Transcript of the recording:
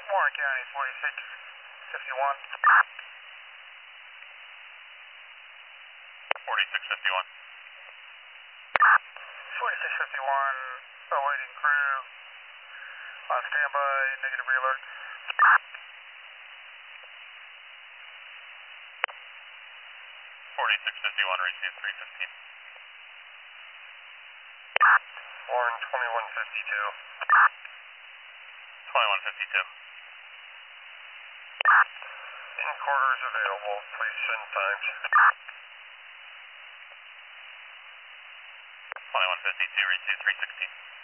Warren County, 4651. 4651. 4651, awaiting crew. On standby, negative re-alert. 4651, received 315. Warren 2152. 2152. In quarters available, please send times. 2152, received 316.